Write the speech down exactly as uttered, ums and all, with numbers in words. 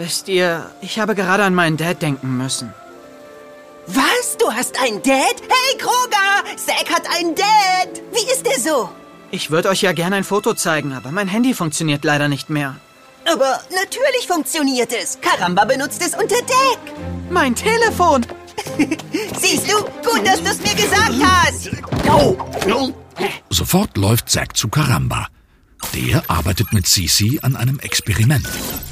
Wisst ihr, ich habe gerade an meinen Dad denken müssen. Was? Du hast einen Dad? Hey, Kroger! Zack hat einen Dad! Wie ist der so? Ich würde euch ja gerne ein Foto zeigen, aber mein Handy funktioniert leider nicht mehr. Aber natürlich funktioniert es. Karamba benutzt es unter Deck. Mein Telefon! Siehst du? Gut, dass du es mir gesagt hast. Sofort läuft Zack zu Karamba. Der arbeitet mit Sisi an einem Experiment.